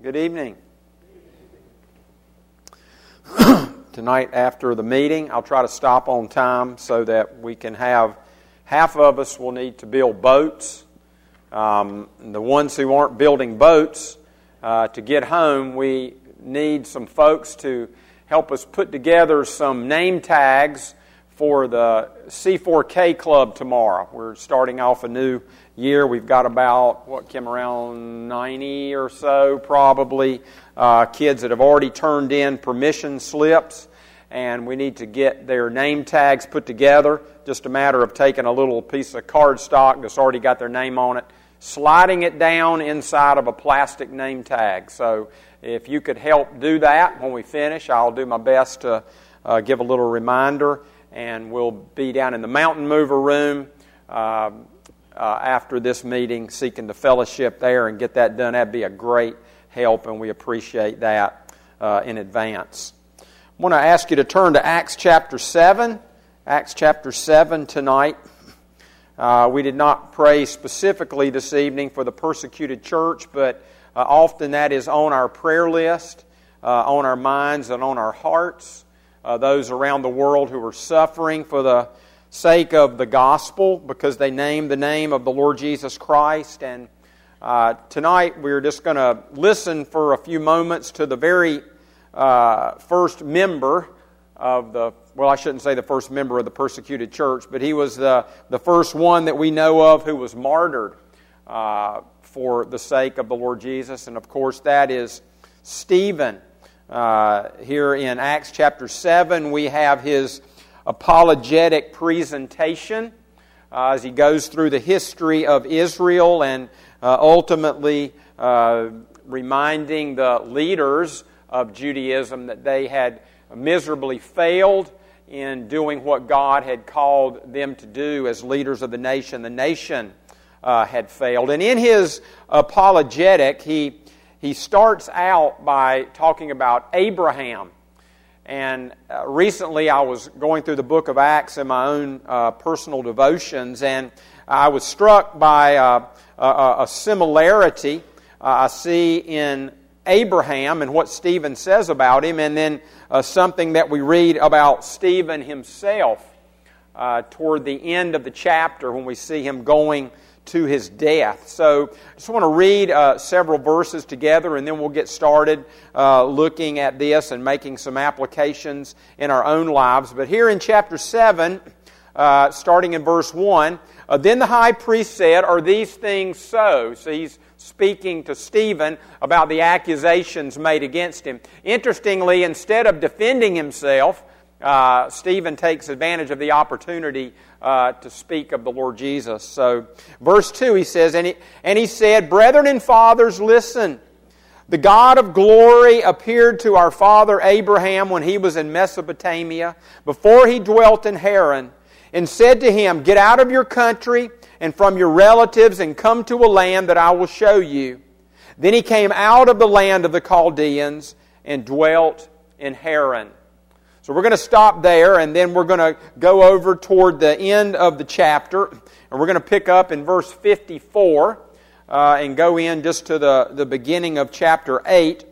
Good evening. Tonight after the meeting, I'll try to stop on time so that we can have, half of us will need to build boats. The ones who aren't building boats, to get home, we need some folks to help us put together some name tags for the C4K Club tomorrow. We're starting off a new year. We've got about, around 90 or so probably kids that have already turned in permission slips, and we need to get their name tags put together. Just a matter of taking a little piece of cardstock that's already got their name on it, sliding it down inside of a plastic name tag. So if you could help do that when we finish, I'll do my best to give a little reminder, and we'll be down in the Mountain Mover room after this meeting, seeking the fellowship there and get that done. That'd be a great help, and we appreciate that in advance. I want to ask you to turn to Acts chapter 7. Acts chapter 7 tonight. We did not pray specifically this evening for the persecuted church, but often that is on our prayer list, on our minds and on our hearts. Those around the world who are suffering for the sake of the gospel because they name the name of the Lord Jesus Christ. And tonight we're just going to listen for a few moments to the very first member of the, I shouldn't say the first member of the persecuted church, but he was the first one that we know of who was martyred for the sake of the Lord Jesus. And of course that is Stephen. Here in Acts chapter 7 we have his apologetic presentation as he goes through the history of Israel and ultimately reminding the leaders of Judaism that they had miserably failed in doing what God had called them to do as leaders of the nation. The nation had failed. And in his apologetic, he starts out by talking about Abraham. And recently I was going through the book of Acts in my own personal devotions, and I was struck by a similarity I see in Abraham and what Stephen says about him, and then something that we read about Stephen himself toward the end of the chapter when we see him going to his death. So I just want to read several verses together, and then we'll get started looking at this and making some applications in our own lives. But here in chapter 7, starting in verse 1, then the high priest said, "Are these things so?" So he's speaking to Stephen about the accusations made against him. Interestingly, instead of defending himself, Stephen takes advantage of the opportunity to speak of the Lord Jesus. So, verse 2, he says, And he said, "Brethren and fathers, listen. The God of glory appeared to our father Abraham when he was in Mesopotamia, before he dwelt in Haran, and said to him, Get out of your country and from your relatives and come to a land that I will show you. Then he came out of the land of the Chaldeans and dwelt in Haran." So we're going to stop there, and then we're going to go over toward the end of the chapter, and we're going to pick up in verse 54 and go in just to the beginning of chapter 8.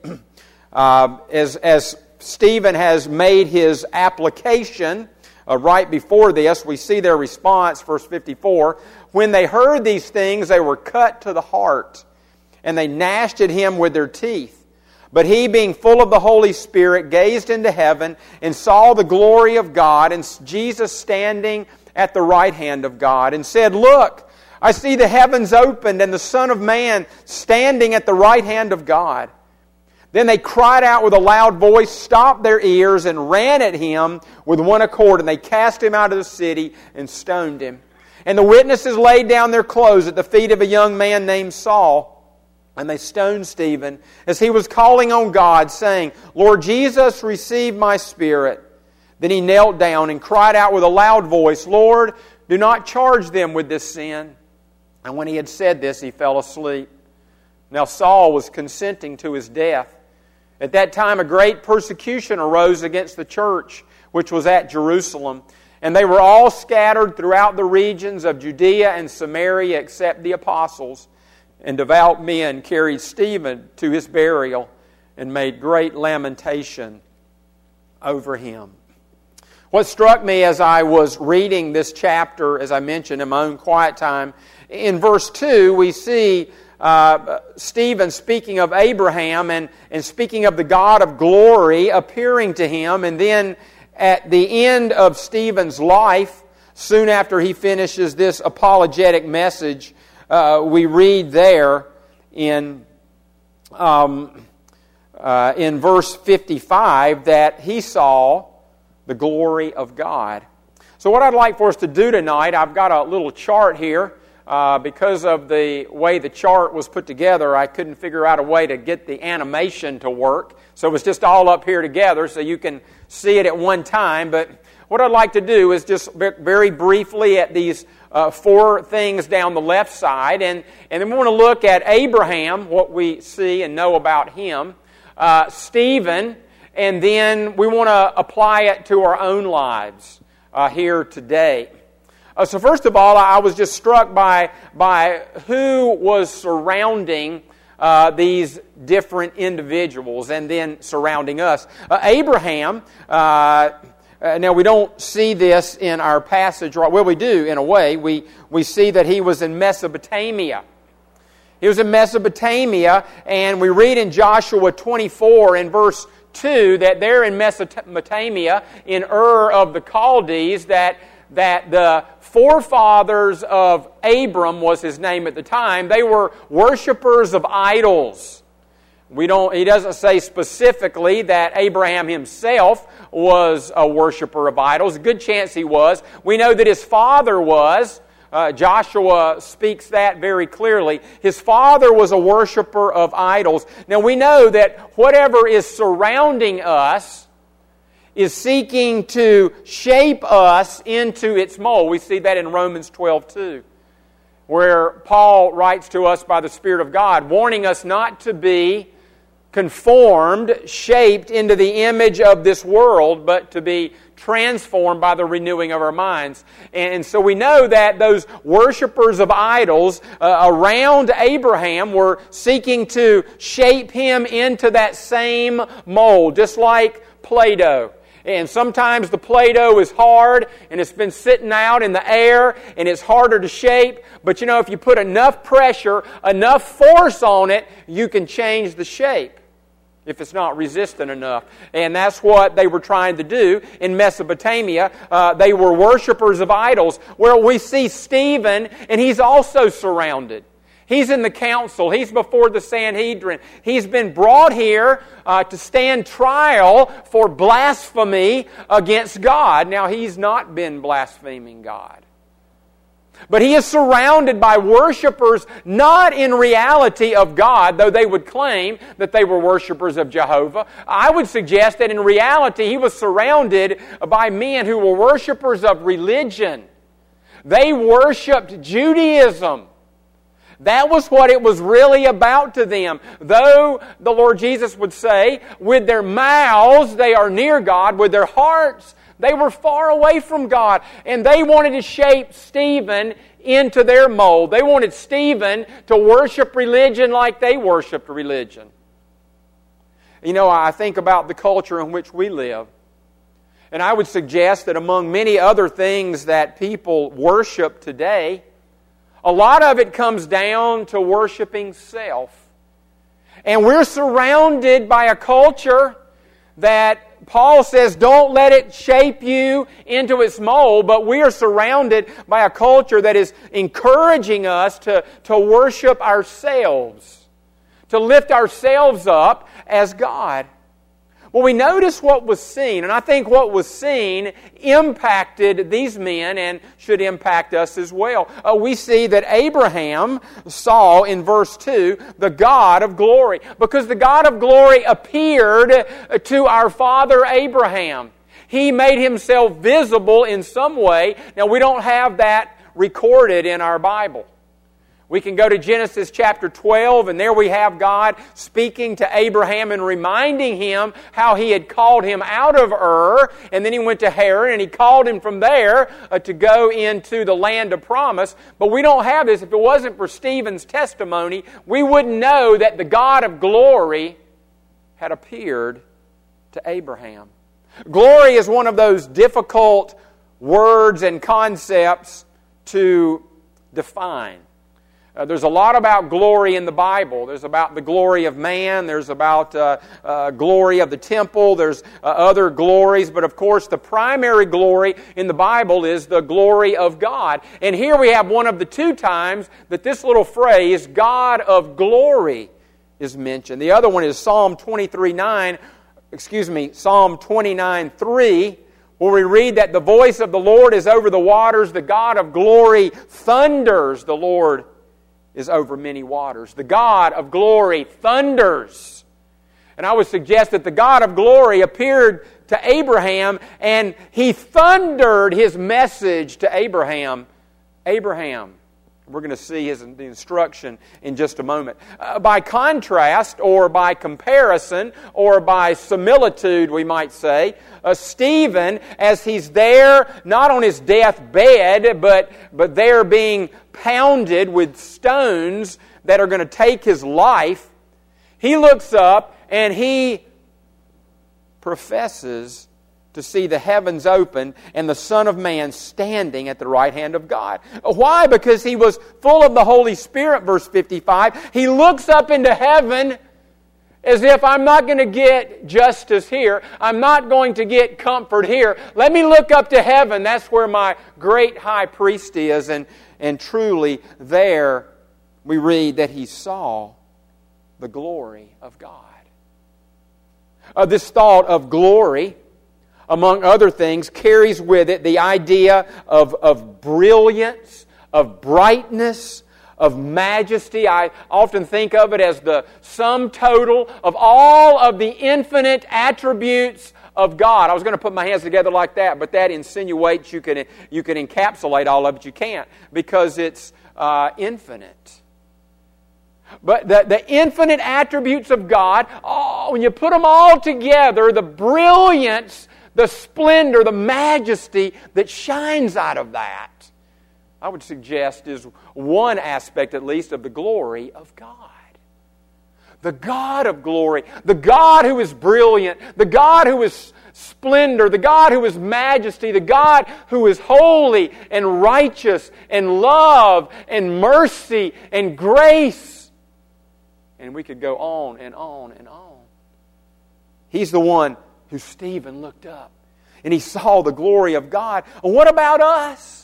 As Stephen has made his application right before this, we see their response, verse 54. "When they heard these things, they were cut to the heart, and they gnashed at him with their teeth. But he, being full of the Holy Spirit, gazed into heaven and saw the glory of God and Jesus standing at the right hand of God, and said, Look, I see the heavens opened and the Son of Man standing at the right hand of God. Then they cried out with a loud voice, stopped their ears, and ran at him with one accord, and they cast him out of the city and stoned him. And the witnesses laid down their clothes at the feet of a young man named Saul. And they stoned Stephen as he was calling on God, saying, Lord Jesus, receive my spirit. Then he knelt down and cried out with a loud voice, Lord, do not charge them with this sin. And when he had said this, he fell asleep. Now Saul was consenting to his death. At that time a great persecution arose against the church, which was at Jerusalem. And they were all scattered throughout the regions of Judea and Samaria except the apostles. And devout men carried Stephen to his burial and made great lamentation over him. What struck me as I was reading this chapter, as I mentioned in my own quiet time, in verse 2 we see Stephen speaking of Abraham and speaking of the God of glory appearing to him. And then at the end of Stephen's life, soon after he finishes this apologetic message, we read there in verse 55 that he saw the glory of God. So what I'd like for us to do tonight, I've got a little chart here. Because of the way the chart was put together, I couldn't figure out a way to get the animation to work. So it was just all up here together so you can see it at one time. But what I'd like to do is just very briefly at these four things down the left side. And then we want to look at Abraham, what we see and know about him. Stephen, and then we want to apply it to our own lives here today. So first of all, I was just struck by who was surrounding these different individuals and then surrounding us. Abraham, now we don't see this in our passage, right? Well, we do in a way. We see that he was in Mesopotamia. He was in Mesopotamia, and we read in Joshua 24 in verse 2 that there in Mesopotamia, in Ur of the Chaldees, that the forefathers of Abram was his name at the time, they were worshipers of idols. He doesn't say specifically that Abraham himself was a worshiper of idols. A good chance he was. We know that his father was. Joshua speaks that very clearly. His father was a worshiper of idols. Now we know that whatever is surrounding us is seeking to shape us into its mold. We see that in Romans 12:2, where Paul writes to us by the Spirit of God, warning us not to be conformed, shaped into the image of this world, but to be transformed by the renewing of our minds. And so we know that those worshipers of idols around Abraham were seeking to shape him into that same mold, just like Play-Doh. And sometimes the Play-Doh is hard and it's been sitting out in the air and it's harder to shape. But you know, if you put enough pressure, enough force on it, you can change the shape if it's not resistant enough. And that's what they were trying to do in Mesopotamia. They were worshipers of idols. Well, we see Stephen, and he's also surrounded. He's in the council. He's before the Sanhedrin. He's been brought here to stand trial for blasphemy against God. Now, he's not been blaspheming God. But he is surrounded by worshipers, not in reality of God, though they would claim that they were worshipers of Jehovah. I would suggest that in reality he was surrounded by men who were worshipers of religion. They worshipped Judaism. That was what it was really about to them. Though the Lord Jesus would say, with their mouths they are near God, with their hearts they were far away from God. And they wanted to shape Stephen into their mold. They wanted Stephen to worship religion like they worshiped religion. You know, I think about the culture in which we live. And I would suggest that among many other things that people worship today, a lot of it comes down to worshiping self. And we're surrounded by a culture that Paul says, don't let it shape you into its mold, but we are surrounded by a culture that is encouraging us to worship ourselves, to lift ourselves up as God. Well, we notice what was seen, and I think what was seen impacted these men and should impact us as well. We see that Abraham saw in verse 2 the God of glory, because the God of glory appeared to our father Abraham. He made himself visible in some way. Now, we don't have that recorded in our Bible. We can go to Genesis chapter 12, and there we have God speaking to Abraham and reminding him how He had called him out of Ur, and then he went to Haran, and He called him from there to go into the land of promise. But we don't have this. If it wasn't for Stephen's testimony, we wouldn't know that the God of glory had appeared to Abraham. Glory is one of those difficult words and concepts to define. There's a lot about glory in the Bible. There's about the glory of man. There's about glory of the temple. There's other glories. But of course, the primary glory in the Bible is the glory of God. And here we have one of the two times that this little phrase, God of glory, is mentioned. The other one is Psalm 29:3, where we read that the voice of the Lord is over the waters. The God of glory thunders. The Lord is over many waters. The God of glory thunders. And I would suggest that the God of glory appeared to Abraham, and He thundered His message to Abraham. Abraham. We're going to see the instruction in just a moment. By contrast, or by comparison, or by similitude, we might say, Stephen, as he's there, not on his deathbed, but there being pounded with stones that are going to take his life, he looks up and he professes to see the heavens open and the Son of Man standing at the right hand of God. Why? Because he was full of the Holy Spirit, verse 55. He looks up into heaven as if, I'm not going to get justice here. I'm not going to get comfort here. Let me look up to heaven. That's where my great high priest is. And truly there we read that he saw the glory of God. This thought of glory, among other things, carries with it the idea of brilliance, of brightness, of majesty. I often think of it as the sum total of all of the infinite attributes of God. I was going to put my hands together like that, but that insinuates you can encapsulate all of it. You can't, because it's infinite. But the infinite attributes of God, when you put them all together, the brilliance, the splendor, the majesty that shines out of that, I would suggest, is one aspect at least of the glory of God. The God of glory, the God who is brilliant, the God who is splendor, the God who is majesty, the God who is holy and righteous and love and mercy and grace. And we could go on and on and on. He's the one who Stephen looked up and he saw the glory of God. And what about us?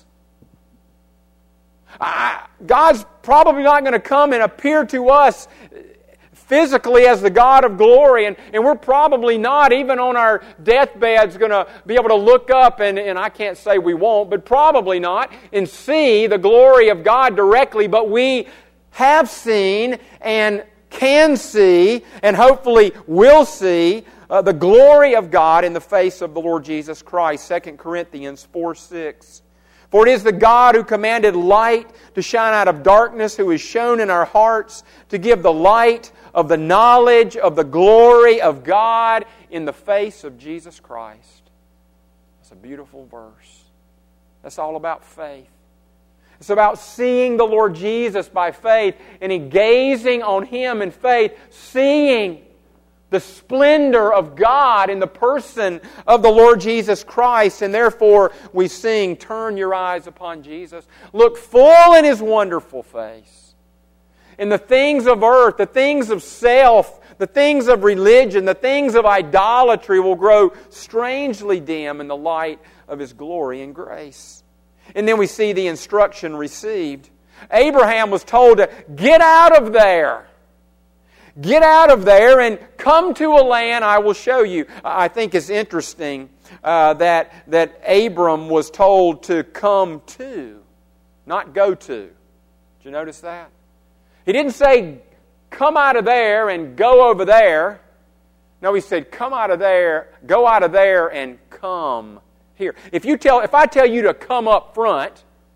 God's probably not going to come and appear to us physically as the God of glory, and we're probably not, even on our deathbeds, going to be able to look up, and I can't say we won't, but probably not, and see the glory of God directly. But we have seen and can see, and hopefully will see, the glory of God in the face of the Lord Jesus Christ. 2 Corinthians 4:6. For it is the God who commanded light to shine out of darkness, who is shown in our hearts to give the light of the knowledge of the glory of God in the face of Jesus Christ. That's a beautiful verse. That's all about faith. It's about seeing the Lord Jesus by faith and gazing on Him in faith, seeing the splendor of God in the person of the Lord Jesus Christ. And therefore we sing, turn your eyes upon Jesus. Look full in His wonderful face. In the things of earth, the things of self, the things of religion, the things of idolatry will grow strangely dim in the light of His glory and grace. And then we see the instruction received. Abraham was told to get out of there. Get out of there and come to a land I will show you. I think it's interesting that Abram was told to come to, not go to. Did you notice that? He didn't say, come out of there and go over there. No, he said, come out of there, go out of there and come here. If I tell you to come up front,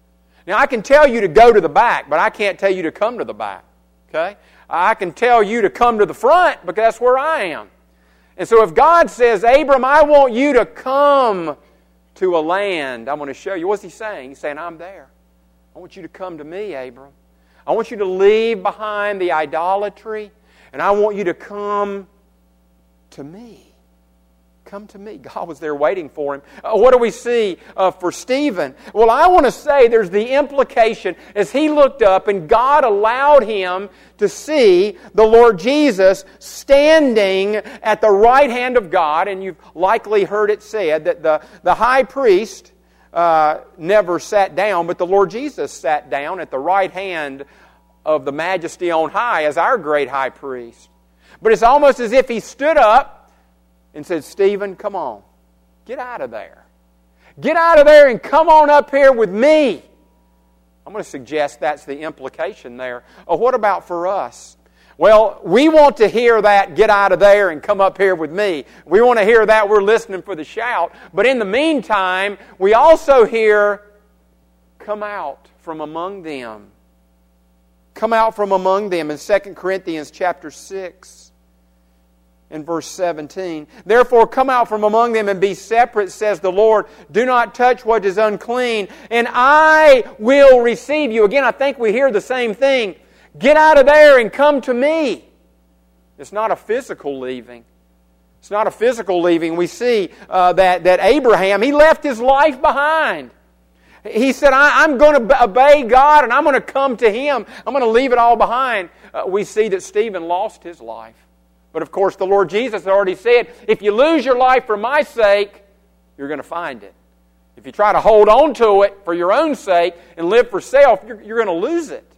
Now, I can tell you to go to the back, but I can't tell you to come to the back. Okay? I can tell you to come to the front because that's where I am. And so if God says, Abram, I want you to come to a land, I'm going to show you. What's He saying? He's saying, I'm there. I want you to come to me, Abram. I want you to leave behind the idolatry, and I want you to come to me. Come to me. God was there waiting for him. What do we see for Stephen? Well, I want to say there's the implication as he looked up and God allowed him to see the Lord Jesus standing at the right hand of God. And you've likely heard it said that the high priest never sat down, but the Lord Jesus sat down at the right hand of the Majesty on high as our great high priest. But it's almost as if he stood up and said, Stephen, come on. Get out of there. Get out of there and come on up here with me. I'm going to suggest that's the implication there. What about for us? Well, we want to hear that, get out of there and come up here with me. We want to hear that. We're listening for the shout. But in the meantime, we also hear, come out from among them. Come out from among them in 2 Corinthians chapter 6. In verse 17, therefore come out from among them and be separate, says the Lord. Do not touch what is unclean, and I will receive you. Again, I think we hear the same thing. Get out of there and come to me. It's not a physical leaving. It's not a physical leaving. We see that Abraham, he left his life behind. He said, I'm going to obey God and I'm going to come to Him. I'm going to leave it all behind. We see that Stephen lost his life. But of course, the Lord Jesus already said, if you lose your life for my sake, you're going to find it. If you try to hold on to it for your own sake and live for self, you're going to lose it.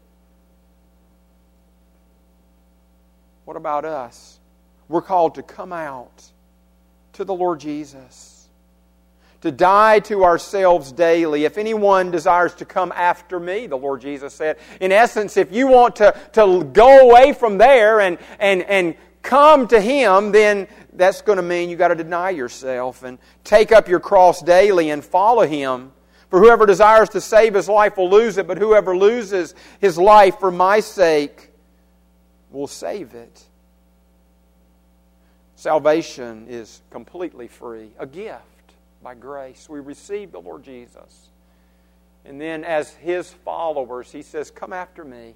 What about us? We're called to come out to the Lord Jesus, to die to ourselves daily. If anyone desires to come after me, the Lord Jesus said, in essence, if you want to go away from there and come to Him, then that's going to mean you've got to deny yourself and take up your cross daily and follow Him. For whoever desires to save his life will lose it, but whoever loses his life for my sake will save it. Salvation is completely free, a gift by grace. We receive the Lord Jesus. And then as His followers, He says, come after me.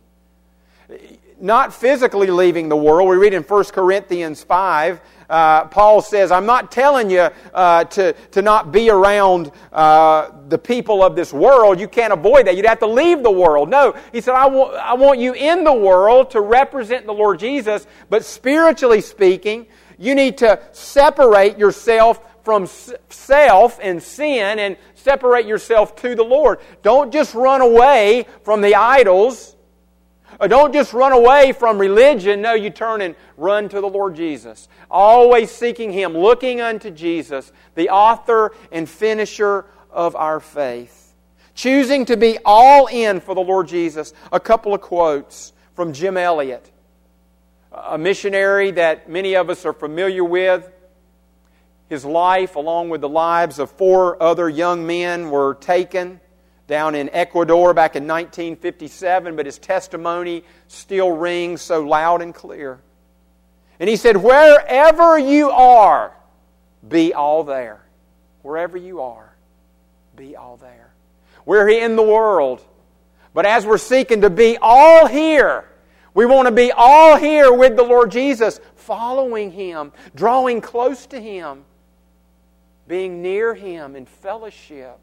Not physically leaving the world. We read in 1 Corinthians 5, Paul says, I'm not telling you to not be around the people of this world. You can't avoid that. You'd have to leave the world. No, he said, I want you in the world to represent the Lord Jesus, but spiritually speaking, you need to separate yourself from self and sin and separate yourself to the Lord. Don't just run away from the idols. Don't just run away from religion. No, you turn and run to the Lord Jesus. Always seeking Him, looking unto Jesus, the author and finisher of our faith. Choosing to be all in for the Lord Jesus. A couple of quotes from Jim Elliot, a missionary that many of us are familiar with. His life, along with the lives of 4 other young men, were taken down in Ecuador back in 1957, but his testimony still rings so loud and clear. And he said, wherever you are, be all there. Wherever you are, be all there. We're in the world, but as we're seeking to be all here, we want to be all here with the Lord Jesus, following Him, drawing close to Him, being near Him in fellowship.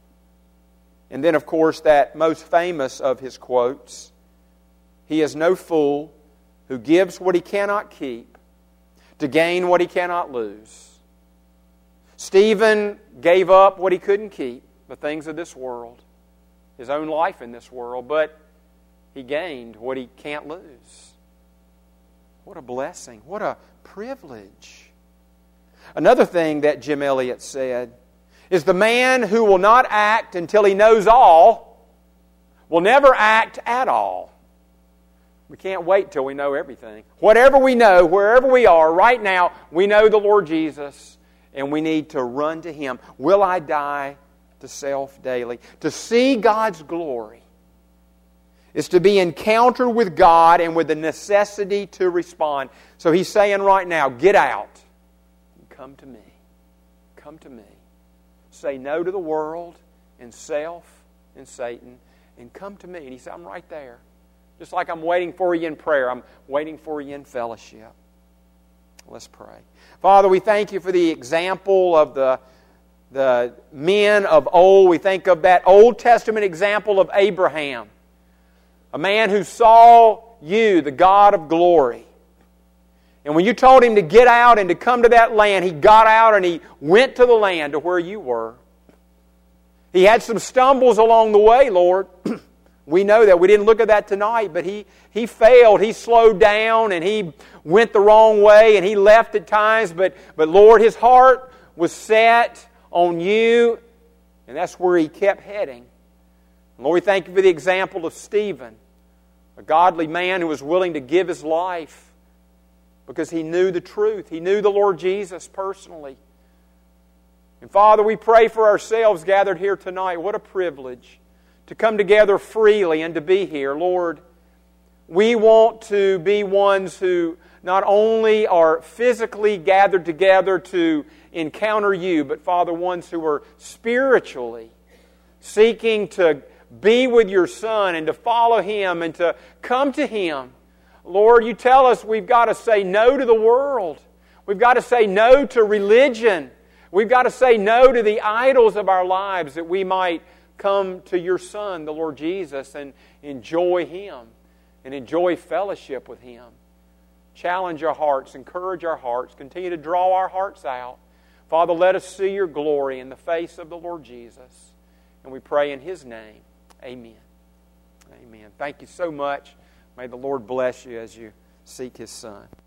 And then, of course, that most famous of his quotes, He is no fool who gives what he cannot keep to gain what he cannot lose. Stephen gave up what he couldn't keep, the things of this world, his own life in this world, but he gained what he can't lose. What a blessing. What a privilege. Another thing that Jim Elliot said is the man who will not act until he knows all will never act at all. We can't wait till we know everything. Whatever we know, wherever we are, right now, we know the Lord Jesus, and we need to run to Him. Will I die to self daily? To see God's glory is to be encountered with God and with the necessity to respond. So He's saying right now, get out and come to me. Come to me. Say no to the world and self and Satan and come to me. And He said, I'm right there. Just like I'm waiting for you in prayer, I'm waiting for you in fellowship. Let's pray. Father, we thank You for the example of the men of old. We think of that Old Testament example of Abraham, a man who saw You, the God of glory. And when You told him to get out and to come to that land, he got out and he went to the land to where You were. He had some stumbles along the way, Lord. We know that. We didn't look at that tonight, but he failed. He slowed down and he went the wrong way and he left at times. But Lord, his heart was set on You, and that's where he kept heading. Lord, we thank You for the example of Stephen, a godly man who was willing to give his life because he knew the truth. He knew the Lord Jesus personally. And Father, we pray for ourselves gathered here tonight. What a privilege to come together freely and to be here. Lord, we want to be ones who not only are physically gathered together to encounter You, but Father, ones who are spiritually seeking to be with Your Son and to follow Him and to come to Him. Lord, You tell us we've got to say no to the world. We've got to say no to religion. We've got to say no to the idols of our lives that we might come to Your Son, the Lord Jesus, and enjoy Him and enjoy fellowship with Him. Challenge our hearts, encourage our hearts, continue to draw our hearts out. Father, let us see Your glory in the face of the Lord Jesus. And we pray in His name. Amen. Amen. Thank you so much. May the Lord bless you as you seek His Son.